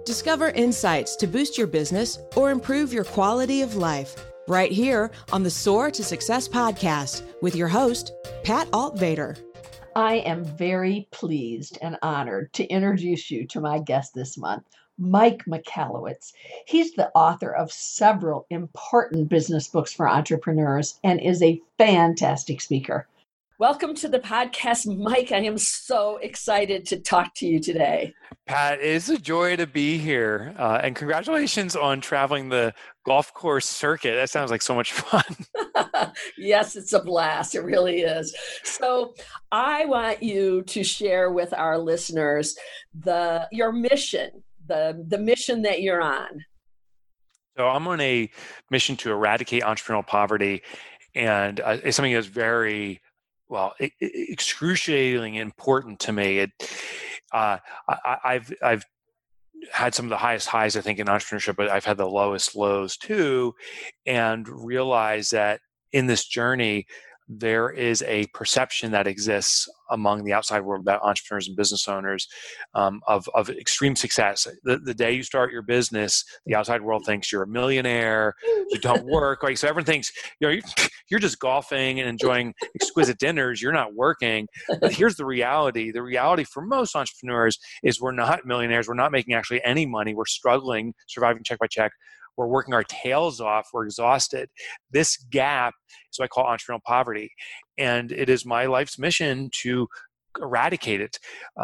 Discover insights to boost your business or improve your quality of life right here on the Soar to Success podcast with your host, Pat Altvader. I am very pleased and honored to introduce you to my guest this month, Mike Michalowicz. He's the author of several important business books for entrepreneurs and is a fantastic speaker. Welcome to the podcast, Mike. I am so excited to talk to you today. Pat, it's a joy to be here. And congratulations on traveling the golf course circuit. That sounds like so much fun. Yes, it's a blast. It really is. So I want you to share with our listeners your mission, the mission that you're on. So I'm on a mission to eradicate entrepreneurial poverty. And it's something that's very excruciatingly important to me. I've had some of the highest highs, I think, in entrepreneurship, but I've had the lowest lows too, and realize that in this journey, there is a perception that exists among the outside world about entrepreneurs and business owners of extreme success. The day you start your business, the outside world thinks you're a millionaire, you don't work. Right? So everyone thinks you're just golfing and enjoying exquisite dinners. You're not working. But here's the reality. The reality for most entrepreneurs is we're not millionaires. We're not making actually any money. We're struggling, surviving check by check. We're working our tails off. We're exhausted. This gap is what I call entrepreneurial poverty. And it is my life's mission to eradicate it,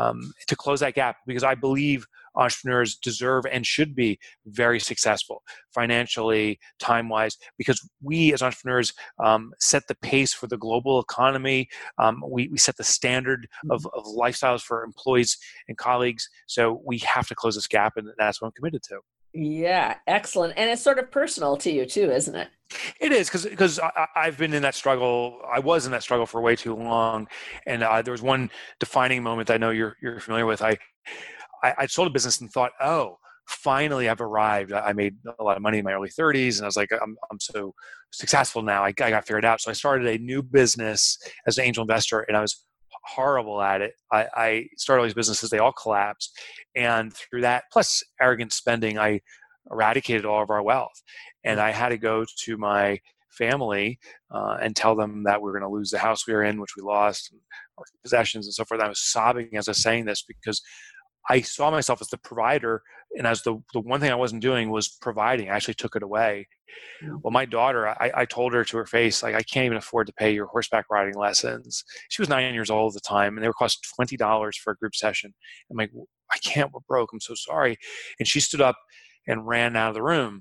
to close that gap, because I believe entrepreneurs deserve and should be very successful financially, time-wise, because we as entrepreneurs set the pace for the global economy. We set the standard of lifestyles for employees and colleagues. So we have to close this gap, and that's what I'm committed to. Yeah, excellent. And it's sort of personal to you too, isn't it? It is, because I've been in that struggle. I was in that struggle for way too long. And there was one defining moment that I know you're familiar with. I sold a business and thought, oh, finally I've arrived. I made a lot of money in my early 30s. And I was like, I'm so successful now. I got figured out. So I started a new business as an angel investor, and I was horrible at it. I started all these businesses, they all collapsed. And through that, plus arrogant spending, I eradicated all of our wealth. And I had to go to my family and tell them that we were going to lose the house we were in, which we lost, and our possessions and so forth. I was sobbing as I was saying this because I saw myself as the provider, and as the one thing I wasn't doing was providing. I actually took it away. Well, my daughter, I told her to her face, like, I can't even afford to pay your horseback riding lessons. She was 9 years old at the time, and they would cost $20 for a group session. I'm like, I can't, we're broke. I'm so sorry. And she stood up and ran out of the room.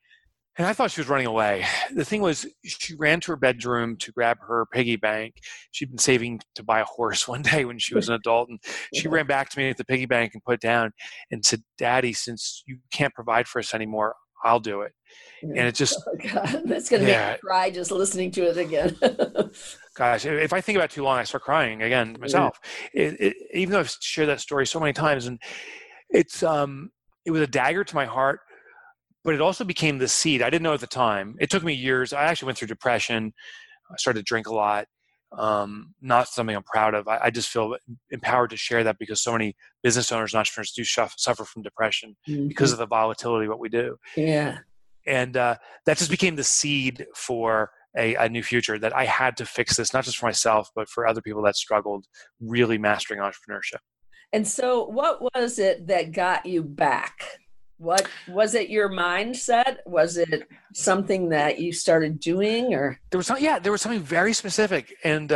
And I thought she was running away. The thing was, she ran to her bedroom to grab her piggy bank. She'd been saving to buy a horse one day when she was an adult. And she ran back to me at the piggy bank and put it down and said, Daddy, since you can't provide for us anymore, I'll do it. And it just... Oh God, that's going to make me cry just listening to it again. Gosh, if I think about it too long, I start crying again myself. Even though I've shared that story so many times, and it was a dagger to my heart, but it also became the seed. I didn't know at the time. It took me years. I actually went through depression. I started to drink a lot. Not something I'm proud of. I just feel empowered to share that because so many business owners and entrepreneurs do suffer from depression because of the volatility of what we do. Yeah. And that just became the seed for a new future, that I had to fix this, not just for myself, but for other people that struggled really mastering entrepreneurship. And so what was it that got you back? What was it? Your mindset? Was it something that you started doing, or? There was something very specific. And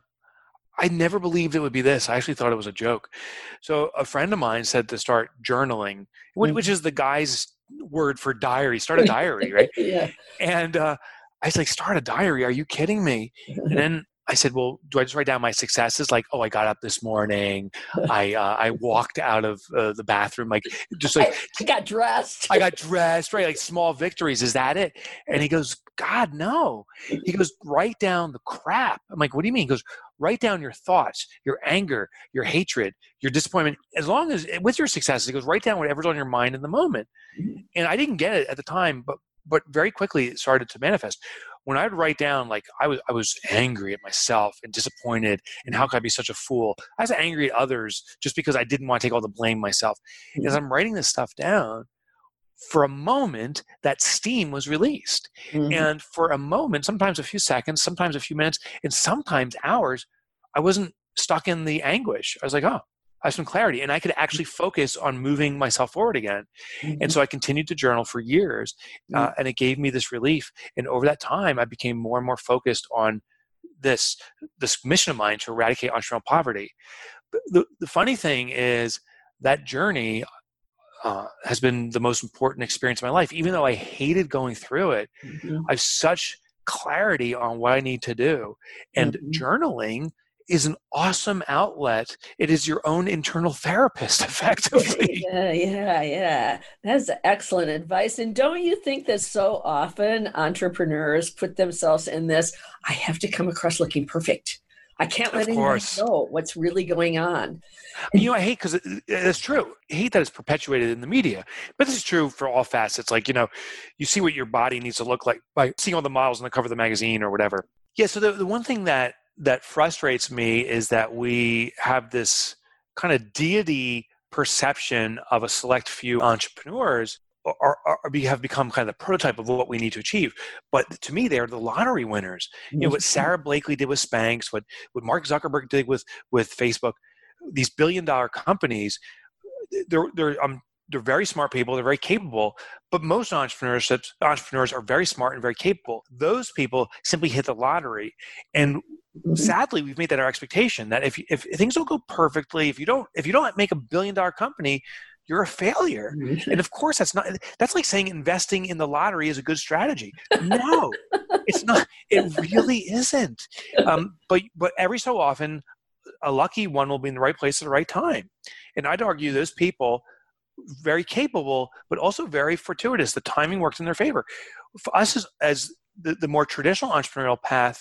I never believed it would be this. I actually thought it was a joke. So a friend of mine said to start journaling, which is the guy's word for diary. Start a diary, right? Yeah. And I was like, start a diary? Are you kidding me? And then I said, well, do I just write down my successes? Like, oh, I got up this morning. I walked out of the bathroom. Like, just like I got dressed. I got dressed, right? Like small victories. Is that it? And he goes, God, no. He goes, write down the crap. I'm like, what do you mean? He goes, write down your thoughts, your anger, your hatred, your disappointment. As long as with your successes, he goes, write down whatever's on your mind in the moment. And I didn't get it at the time, but but very quickly it started to manifest. When I'd write down, like, I was angry at myself and disappointed, and how could I be such a fool? I was angry at others just because I didn't want to take all the blame myself. As I'm writing this stuff down, for a moment, that steam was released. Mhm. And for a moment, sometimes a few seconds, sometimes a few minutes, and sometimes hours, I wasn't stuck in the anguish. I was like, oh, I have some clarity, and I could actually focus on moving myself forward again. And so I continued to journal for years, and it gave me this relief. And over that time, I became more and more focused on this mission of mine to eradicate entrepreneurial poverty. But the funny thing is that journey has been the most important experience of my life. Even though I hated going through it, I have such clarity on what I need to do. And journaling is an awesome outlet. It is your own internal therapist, effectively. Yeah. That's excellent advice. And don't you think that so often entrepreneurs put themselves in this, I have to come across looking perfect. I can't let anyone know what's really going on. I hate, because it's true. I hate that it's perpetuated in the media. But this is true for all facets. Like, you see what your body needs to look like by seeing all the models on the cover of the magazine or whatever. Yeah, so the one thing that frustrates me is that we have this kind of deity perception of a select few entrepreneurs have become kind of the prototype of what we need to achieve. But to me, they're the lottery winners. What Sarah Blakely did with Spanx, what Mark Zuckerberg did with Facebook, these billion-dollar companies, they're very smart people. They're very capable. But most entrepreneurs are very smart and very capable. Those people simply hit the lottery. And sadly, we've made that our expectation, that if things don't go perfectly, if you don't make $1 billion company, you're a failure. And of course, that's like saying investing in the lottery is a good strategy. No, it's not. It really isn't. But every so often, a lucky one will be in the right place at the right time. And I'd argue those people, very capable, but also very fortuitous. The timing works in their favor. For us as the more traditional entrepreneurial path,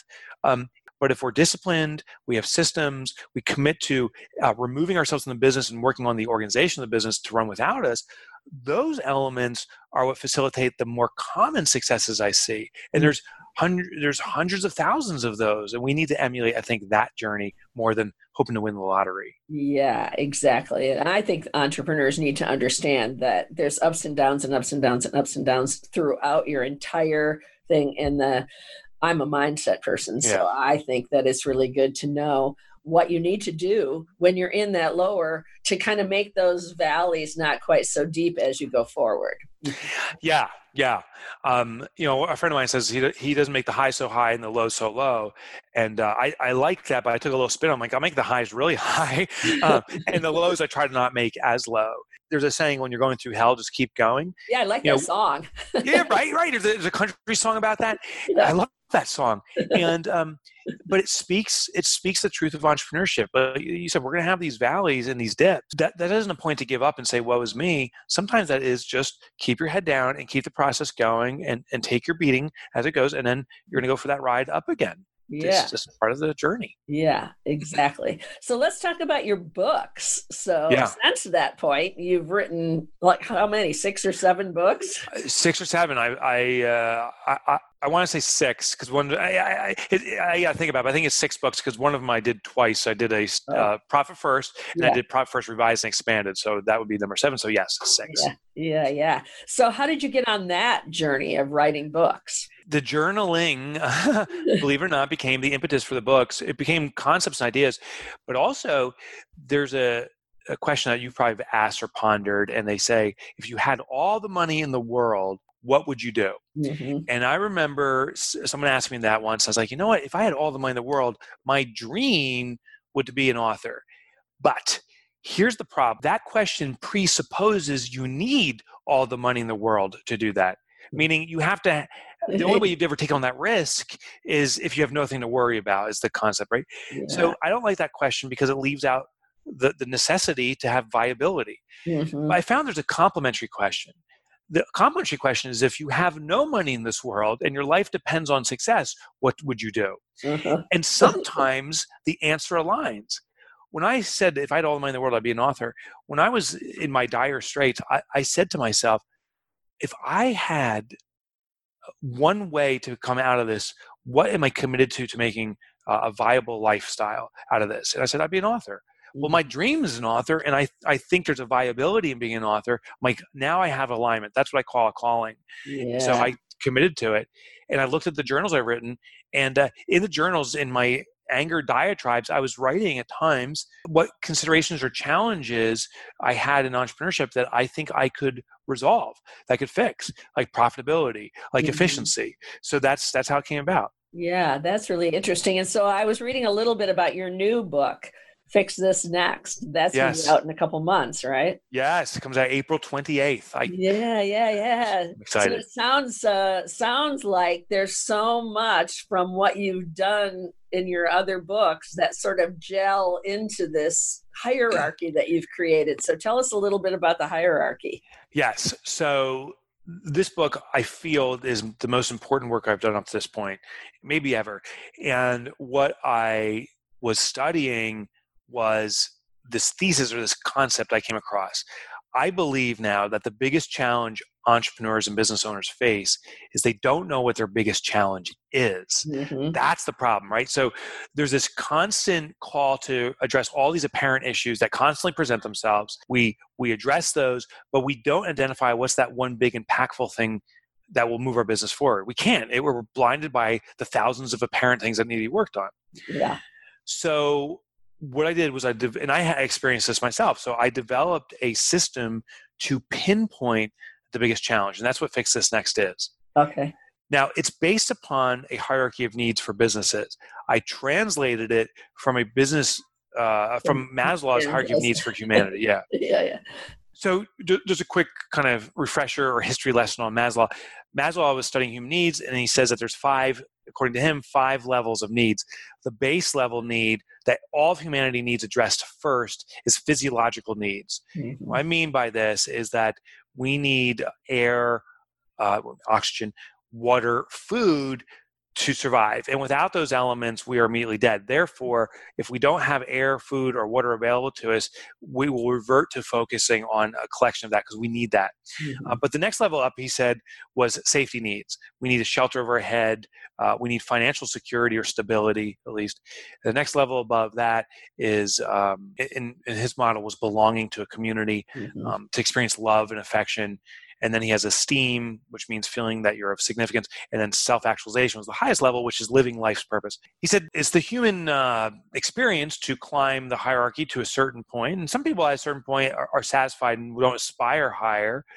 but if we're disciplined, we have systems, we commit to removing ourselves from the business and working on the organization of the business to run without us, those elements are what facilitate the more common successes I see. And there's hundreds of thousands of those. And we need to emulate, I think, that journey more than hoping to win the lottery. Yeah, exactly. And I think entrepreneurs need to understand that there's ups and downs and ups and downs and ups and downs throughout your entire thing. And I'm a mindset person, so I think that it's really good to know what you need to do when you're in that lower to kind of make those valleys not quite so deep as you go forward. Yeah. A friend of mine says he doesn't make the high so high and the low so low. And I like that, but I took a little spin. I'm like, I'll make the highs really high. And the lows I try to not make as low. There's a saying, when you're going through hell, just keep going. Yeah, I like that song. Yeah, right. There's a country song about that. I love that song. And but it speaks the truth of entrepreneurship. But you said we're going to have these valleys and these dips. That isn't a point to give up and say, woe is me. Sometimes that is just keep your head down and keep the process going and take your beating as it goes, and then you're going to go for that ride up again. Yeah. It's just part of the journey. Yeah, exactly. So let's talk about your books. So since that point, you've written like how many, 6 or 7 books? 6 or 7. I want to say 6 because one I got to think about it. I think it's 6 books because one of them I did twice. I did a Profit First, and I did Profit First Revised and Expanded. So that would be number 7. So yes, 6. Yeah. So how did you get on that journey of writing books? The journaling, believe it or not, became the impetus for the books. It became concepts and ideas, but also there's a question that you've probably asked or pondered, and they say, if you had all the money in the world, what would you do? Mm-hmm. And I remember someone asked me that once. I was like, you know what? If I had all the money in the world, my dream would be an author. But here's the problem. That question presupposes you need all the money in the world to do that. Meaning you have to, the only way you'd ever take on that risk is if you have nothing to worry about, is the concept, right? Yeah. So I don't like that question because it leaves out the necessity to have viability. Mm-hmm. But I found there's a complementary question. The complementary question is, if you have no money in this world and your life depends on success, what would you do? Uh-huh. And sometimes the answer aligns. When I said, if I had all the money in the world, I'd be an author. When I was in my dire straits, I said to myself, if I had one way to come out of this, what am I committed to making a viable lifestyle out of this? And I said, I'd be an author. Well, my dream is an author, and I think there's a viability in being an author. Like, now I have alignment. That's what I call a calling. Yeah. So I committed to it, and I looked at the journals I've written, and in the journals, in my anger diatribes, I was writing at times what considerations or challenges I had in entrepreneurship that I think I could resolve, that I could fix, like profitability, like efficiency. So that's how it came about. Yeah, that's really interesting. And so I was reading a little bit about your new book, Fix This Next. That's going to be out in a couple months, right? Yes, it comes out April 28th. Yeah. I'm excited. So it sounds like there's so much from what you've done in your other books that sort of gel into this hierarchy that you've created. So tell us a little bit about the hierarchy. Yes. So this book, I feel, is the most important work I've done up to this point, maybe ever. And what I was studying was this thesis or this concept I came across. I believe now that the biggest challenge entrepreneurs and business owners face is they don't know what their biggest challenge is. That's the problem, right? So there's this constant call to address all these apparent issues that constantly present themselves. We address those, but we don't identify what's that one big impactful thing that will move our business forward. We can't. We're blinded by the thousands of apparent things that need to be worked on. Yeah. So what I did was and I had experienced this myself. So I developed a system to pinpoint the biggest challenge. And that's what Fix This Next is. Okay. Now, it's based upon a hierarchy of needs for businesses. I translated it from a business, from Maslow's hierarchy of needs for humanity. Yeah. Yeah. So just a quick kind of refresher or history lesson on Maslow. Maslow was studying human needs, and he says that there's according to him, 5 levels of needs. The base level need that all of humanity needs addressed first is physiological needs. What I mean by this is that we need air, oxygen, water, food to survive. And without those elements, we are immediately dead. Therefore, if we don't have air, food, or water available to us, we will revert to focusing on a collection of that because we need that. But the next level up, he said, was safety needs. We need a shelter over our head. We need financial security or stability, at least. The next level above that is, in his model, was belonging to a community, to experience love and affection. And then he has esteem, which means feeling that you're of significance. And then self-actualization was the highest level, which is living life's purpose. He said it's the human experience to climb the hierarchy to a certain point. And some people at a certain point are satisfied and don't aspire higher.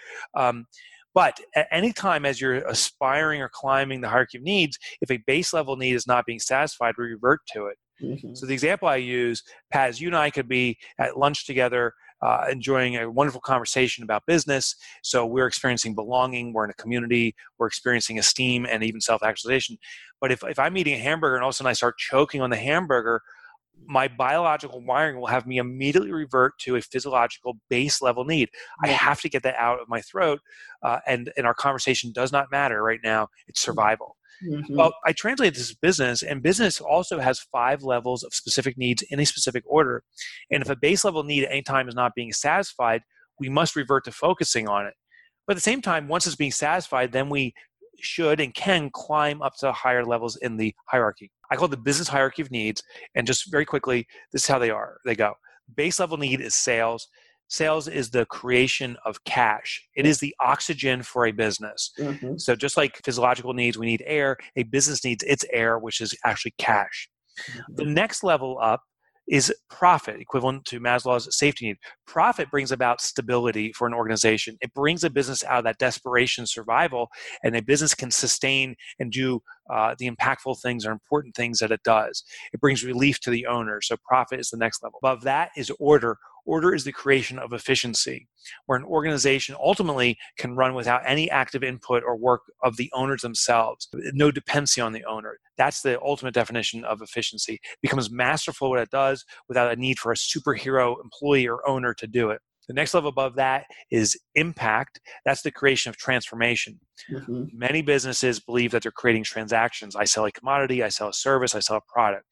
But at any time as you're aspiring or climbing the hierarchy of needs, if a base level need is not being satisfied, we revert to it. So the example I use, Pat, is you and I could be at lunch together, enjoying a wonderful conversation about business. So we're experiencing belonging, we're in a community, we're experiencing esteem and even self-actualization. But if I'm eating a hamburger and all of a sudden I start choking on the hamburger, my biological wiring will have me immediately revert to a physiological base level need. I have to get that out of my throat, and our conversation does not matter right now. It's survival. Well, I translated this as business, and business also has 5 levels of specific needs in a specific order. And if a base level need at any time is not being satisfied, we must revert to focusing on it. But at the same time, once it's being satisfied, then we should and can climb up to higher levels in the hierarchy. I call it the business hierarchy of needs. And just very quickly, this is how they go. Base level need is sales. Sales is the creation of cash. It is the oxygen for a business. So just like physiological needs, we need air. A business needs its air, which is actually cash. The next level up is profit, equivalent to Maslow's safety need. Profit brings about stability for an organization. It brings a business out of that desperation survival, and a business can sustain and do the impactful things or important things that it does. It brings relief to the owner. So profit is the next level. Above that is order. Order is the creation of efficiency, where an organization ultimately can run without any active input or work of the owners themselves. No dependency on the owner. That's the ultimate definition of efficiency. It becomes masterful what it does without a need for a superhero employee or owner to do it. The next level above that is impact. That's the creation of transformation. Many businesses believe that they're creating transactions. I sell a commodity, I sell a service, I sell a product.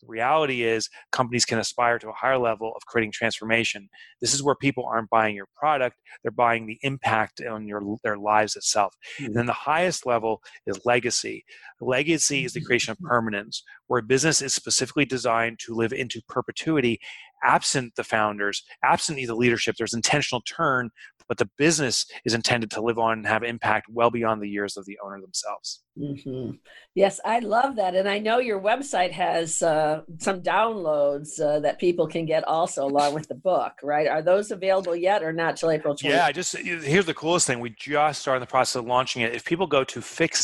The reality is companies can aspire to a higher level of creating transformation. This is where people aren't buying your product, they're buying the impact on their lives itself. And then the highest level is legacy. Legacy is the creation of permanence, where a business is specifically designed to live into perpetuity, absent the founders, absent the leadership. There's intentional turn, but the business is intended to live on and have impact well beyond the years of the owner themselves. Mm-hmm. Yes, I love that. And I know your website has some downloads that people can get also along with the book, right? Are those available yet or not till April 20th? Yeah, here's the coolest thing. We just started the process of launching it. If people go to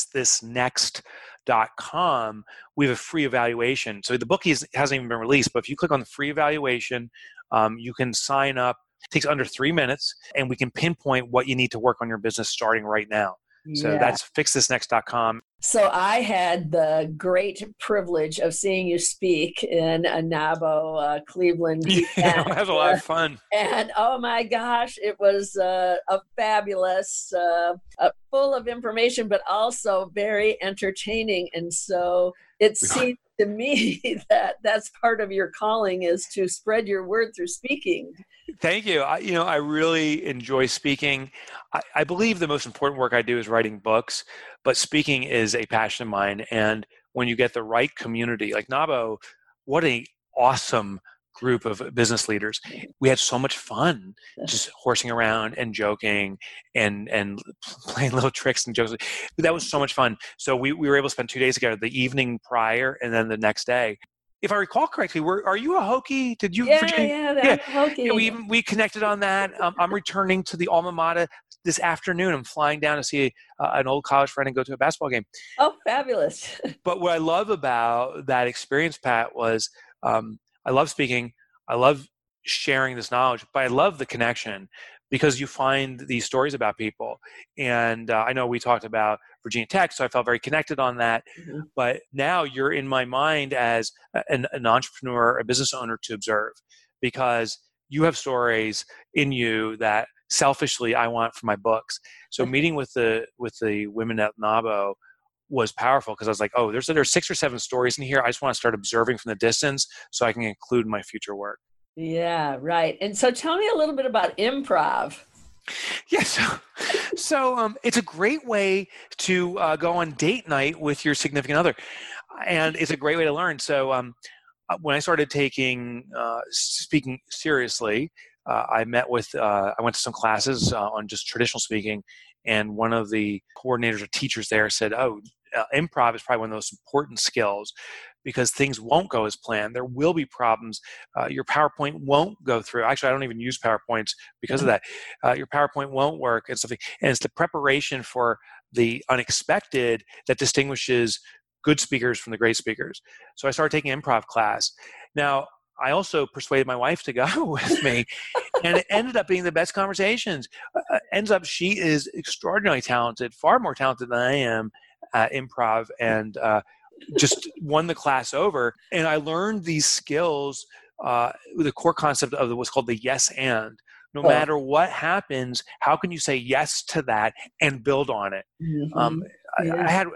fixthisnext.com, we have a free evaluation. So the book hasn't even been released, but if you click on the free evaluation, you can sign up. It takes under 3 minutes, and we can pinpoint what you need to work on your business starting right now. So that's fixthisnext.com. So I had the great privilege of seeing you speak in a NABO Cleveland. Yeah, that was a lot of fun. And oh my gosh, it was a fabulous, full of information, but also very entertaining. And so it seemed to me that that's part of your calling, is to spread your word through speaking. Thank you. I really enjoy speaking. I believe the most important work I do is writing books, but speaking is a passion of mine. And when you get the right community, like NABO, what an awesome group of business leaders. We had so much fun just horsing around and joking and playing little tricks and jokes. That was so much fun. So we were able to spend 2 days together, the evening prior and then the next day. If I recall correctly, are you a Hokie? Did you? Yeah, I'm a Hokie. Yeah, we connected on that. I'm returning to the alma mater this afternoon. I'm flying down to see an old college friend and go to a basketball game. Oh, fabulous. But what I love about that experience, Pat, was I love speaking. I love sharing this knowledge, but I love the connection, because you find these stories about people. And I know we talked about Virginia Tech, so I felt very connected on that. Mm-hmm. But now you're in my mind as an entrepreneur, a business owner to observe, because you have stories in you that selfishly I want for my books. So meeting with the women at NABO was powerful, because I was like, oh, there's 6 or 7 stories in here. I just want to start observing from the distance so I can include my future work. Yeah, right. And so tell me a little bit about improv. Yeah, so it's a great way to go on date night with your significant other, and it's a great way to learn. So when I started taking speaking seriously, I went to some classes on just traditional speaking, and one of the coordinators or teachers there said, "Oh, improv is probably one of those important skills, because things won't go as planned. There will be problems. Your PowerPoint won't go through. Actually, I don't even use PowerPoints because of that. Your PowerPoint won't work and something. And it's the preparation for the unexpected that distinguishes good speakers from the great speakers." So I started taking improv class. Now, I also persuaded my wife to go with me, and it ended up being the best conversations. Ends up, she is extraordinarily talented, far more talented than I am at improv, and just won the class over. And I learned these skills, the core concept of what's called the yes and. No matter what happens, how can you say yes to that and build on it? Mm-hmm. I had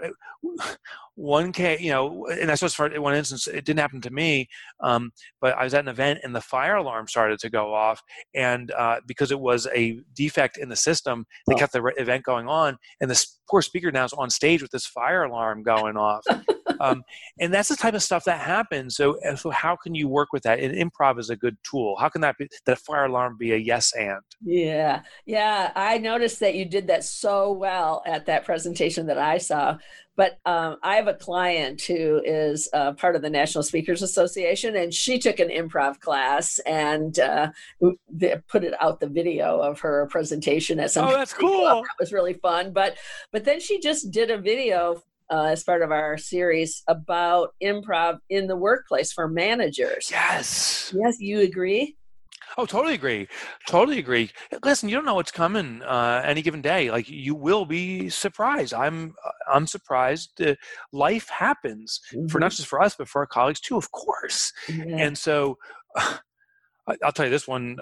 one case, and I suppose for one instance, it didn't happen to me, but I was at an event and the fire alarm started to go off, and because it was a defect in the system, they kept the event going on, and this poor speaker now is on stage with this fire alarm going off. And that's the type of stuff that happens. So how can you work with that? And improv is a good tool. How can that fire alarm be a yes and? Yeah. I noticed that you did that so well at that presentation that I saw. But I have a client who is part of the National Speakers Association, and she took an improv class and put it out the video of her presentation at some. Oh, that's cool. That was really fun. But then she just did a video as part of our series about improv in the workplace for managers. Yes, you agree? Oh, totally agree. Totally agree. Listen, you don't know what's coming any given day. Like, you will be surprised. I'm surprised. Life happens for not just for us, but for our colleagues too, of course. Yeah. And so I'll tell you this one,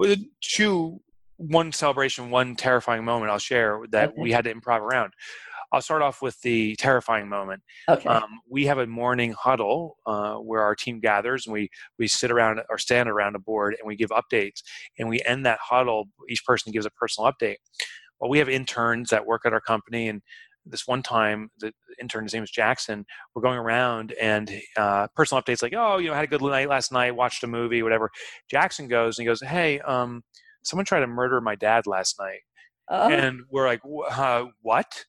one celebration, one terrifying moment I'll share that we had to improv around. I'll start off with the terrifying moment. Okay. We have a morning huddle where our team gathers, and we sit around or stand around a board, and we give updates. And we end that huddle. Each person gives a personal update. Well, we have interns that work at our company, and this one time, the intern, his name is Jackson, we're going around and personal updates like, oh, had a good night last night, watched a movie, whatever. Jackson goes and he goes, hey, someone tried to murder my dad last night. And we're like, what?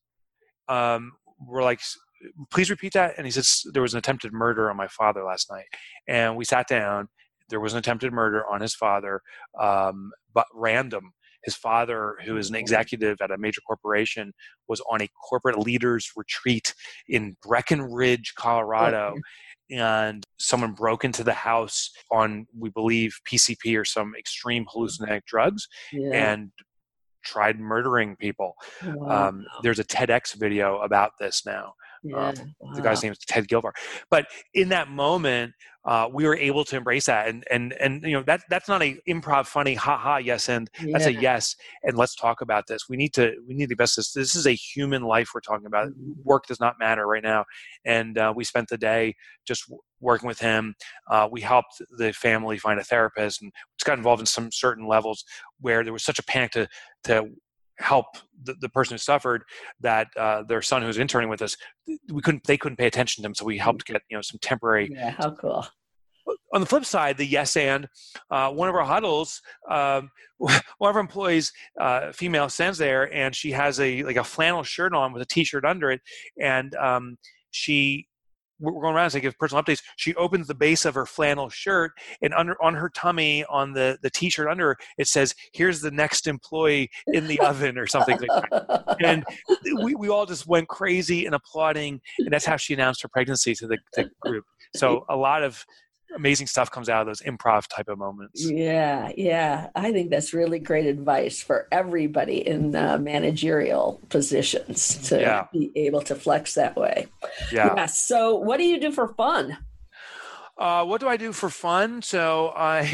We're like, please repeat that. And he says, there was an attempted murder on my father last night. And we sat down. There was an attempted murder on his father, but random. His father, who is an executive at a major corporation, was on a corporate leaders retreat in Breckenridge, Colorado. And someone broke into the house on, we believe, PCP or some extreme hallucinogenic drugs and tried murdering people. Wow. There's a TEDx video about this now. The guy's name is Ted Gilvar. But in that moment, we were able to embrace that, and that's not a improv funny ha yes, and that's a yes, and let's talk about this. We need to invest this. This is a human life we're talking about. Work does not matter right now, and we spent the day just working with him. We helped the family find a therapist, and just got involved in some certain levels where there was such a panic to help the person who suffered that their son who was interning with us, they couldn't pay attention to him, so we helped get some temporary. Yeah, how cool. On the flip side, the yes and one of our huddles, one of our employees, female, stands there and she has a flannel shirt on with a t-shirt under it, and we're going around as I give personal updates. She opens the base of her flannel shirt, and on her tummy, on the t-shirt under her, it says, "Here's the next employee in the oven," or something like that. And we all just went crazy and applauding, and that's how she announced her pregnancy to the group. So a lot of amazing stuff comes out of those improv type of moments. Yeah. I think that's really great advice for everybody in managerial positions to be able to flex that way. Yeah. So what do you do for fun? What do I do for fun? So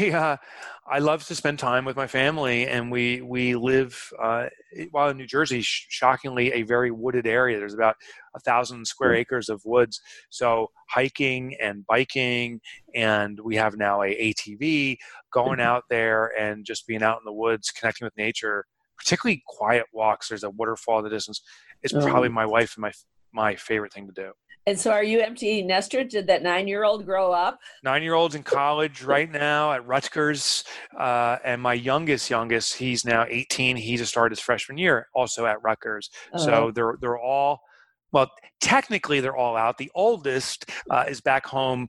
I love to spend time with my family, and we live while in New Jersey, shockingly a very wooded area. There's about 1,000 square acres of woods. So hiking and biking, and we have now a ATV, going out there and just being out in the woods, connecting with nature, particularly quiet walks. There's a waterfall in the distance. It's probably my wife and my favorite thing to do. And so are you empty nester? Did that 9-year-old grow up? 9-year-old's in college right now at Rutgers. And my youngest, he's now 18. He just started his freshman year also at Rutgers. So they're all, well, technically they're all out. The oldest is back home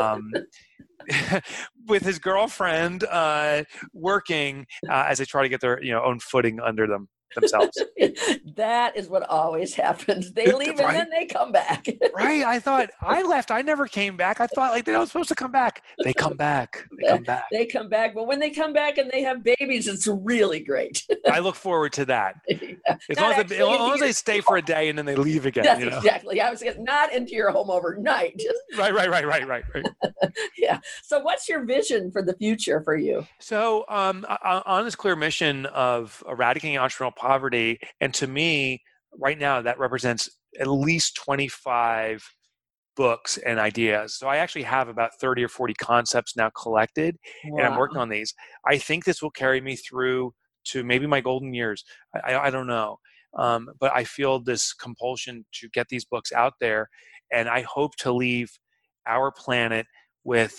with his girlfriend working as they try to get their own footing under themselves. That is what always happens. They leave and then they come back. Right. I thought I left. I never came back. I thought they're not supposed to come back. They come back. They come back. But when they come back and they have babies, it's really great. I look forward to that. As long as they stay for a day and then they leave again. Yes, exactly. I was not into your home overnight. Right. Yeah. So what's your vision for the future for you? So on this clear mission of eradicating entrepreneurial poverty, and to me, right now, that represents at least 25 books and ideas. So I actually have about 30 or 40 concepts now collected, and I'm working on these. I think this will carry me through to maybe my golden years. I don't know. But I feel this compulsion to get these books out there, and I hope to leave our planet with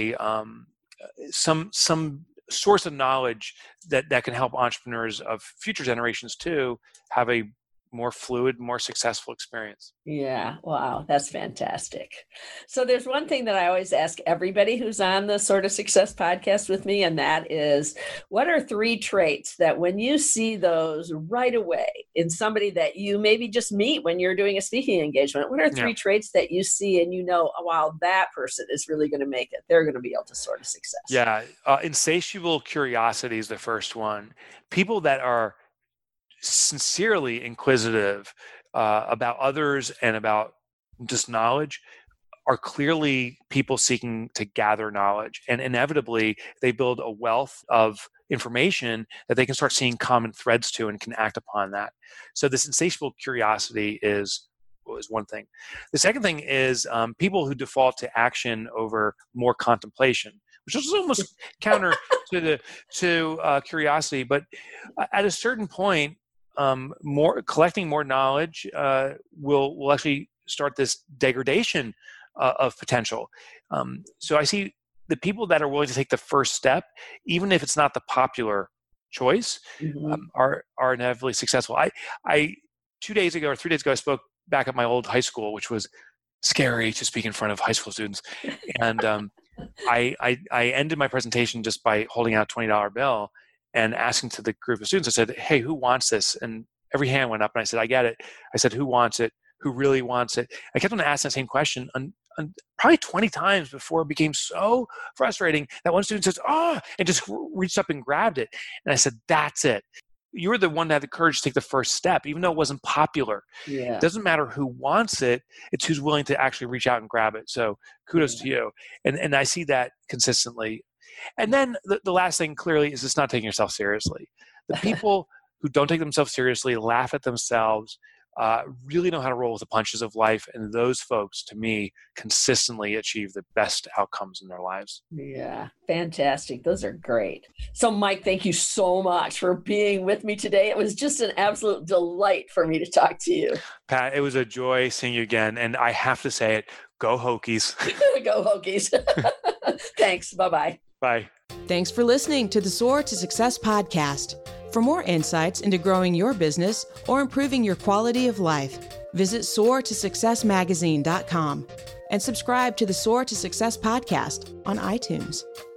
some source of knowledge that can help entrepreneurs of future generations too have a more fluid, more successful experience. Yeah. Wow. That's fantastic. So there's one thing that I always ask everybody who's on the Sort of Success podcast with me, and that is, what are 3 traits that when you see those right away in somebody that you maybe just meet when you're doing a speaking engagement, what are 3 traits that you see and wow, that person is really going to make it. They're going to be able to sort of success. Yeah. Insatiable curiosity is the first one. People that are sincerely inquisitive about others and about just knowledge are clearly people seeking to gather knowledge. And inevitably, they build a wealth of information that they can start seeing common threads to and can act upon that. So this insatiable curiosity is one thing. The second thing is people who default to action over more contemplation, which is almost counter to curiosity. But at a certain point, collecting more knowledge will actually start this degradation of potential. So I see the people that are willing to take the first step, even if it's not the popular choice, are inevitably successful. I 2 days ago or 3 days ago, I spoke back at my old high school, which was scary to speak in front of high school students. And I ended my presentation just by holding out a $20 bill and asking to the group of students, I said, hey, who wants this? And every hand went up, and I said, I get it. I said, who wants it? Who really wants it? I kept on asking the same question probably 20 times before it became so frustrating that one student says, and just reached up and grabbed it. And I said, that's it. You were the one that had the courage to take the first step, even though it wasn't popular. Yeah. It doesn't matter who wants it, it's who's willing to actually reach out and grab it. So kudos to you. And I see that consistently. And then the last thing clearly is just not taking yourself seriously. The people who don't take themselves seriously, laugh at themselves, really know how to roll with the punches of life. And those folks, to me, consistently achieve the best outcomes in their lives. Yeah, fantastic. Those are great. So, Mike, thank you so much for being with me today. It was just an absolute delight for me to talk to you. Pat, it was a joy seeing you again. And I have to say it, go Hokies. Go Hokies. Thanks. Bye-bye. Bye. Thanks for listening to the Soar to Success podcast. For more insights into growing your business or improving your quality of life, visit soartosuccessmagazine.com and subscribe to the Soar to Success podcast on iTunes.